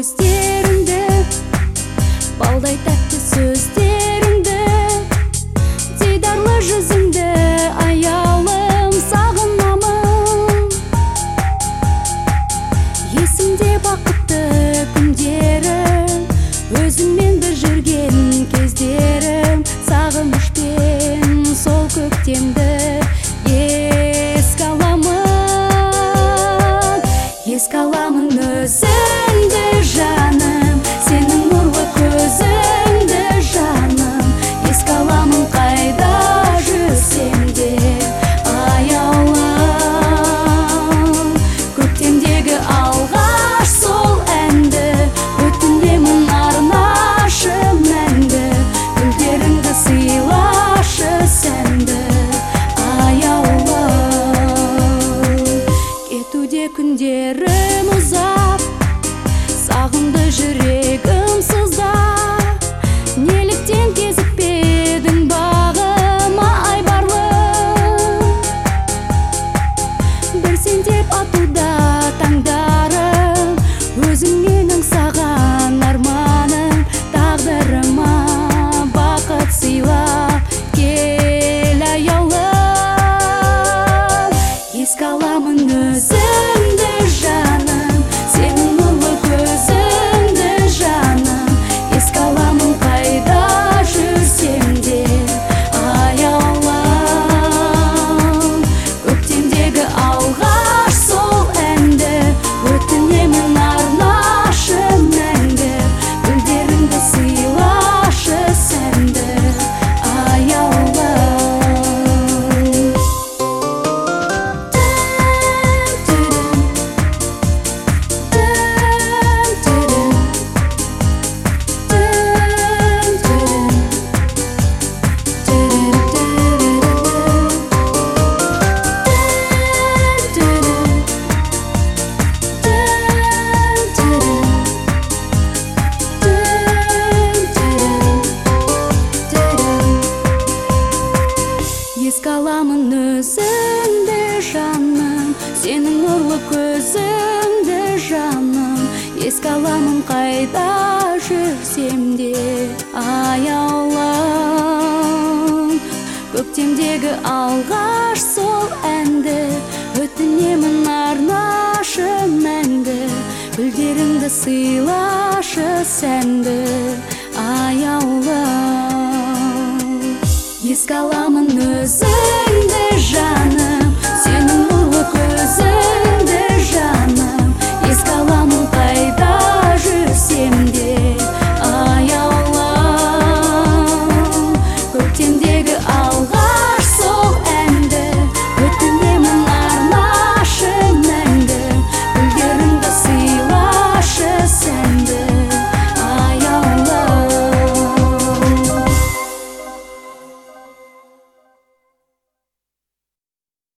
көздеріңді, балдай тәтті сөздеріңді, дидарлы жүзіңді аялым сағынамын. Есімде бақытты күндерім, өзіңмен бір жүрген кездерім, сағынышпен сол көктемді еске аламын өзіңді жаным, сенің нұрлы көзіңді жаным, еске аламын қайда жүрсем де аяулым. Көктемдегі алғаш сол әнді өтінемін, арнашы мәңгі, гүлдеріңді сыйлашы сәнді аяулым. Кетуде күндерім ұзап, сағынды жүрегім сыздап, неліктен кезікпедің бағыма айбарлым. Бір сен деп атуда таңдарым, өзіңмен аңсаған арманым, тағдырыма бақыт сыйлап кел аяулым. Еске аламын өзіңді жаным, сенің нұрлы көзіңді жаным, еске аламын қайда жүрсем де аяулым. Көктемдегі алғаш сол әнді өтінемін, арнашы мәңгі, гүлдеріңді сыйлашы сәнді аяулым. Еске аламын өзіңді жаным, сенің нұрлы көзіңді жаным, еске аламын қайда жүрсем де аяулым. Көктемдегі алғаш сол әнді өтінемін, арнашы мәңгі, гүлдеріңді сыйлашы сәнді аяулым. Еске аламын өзің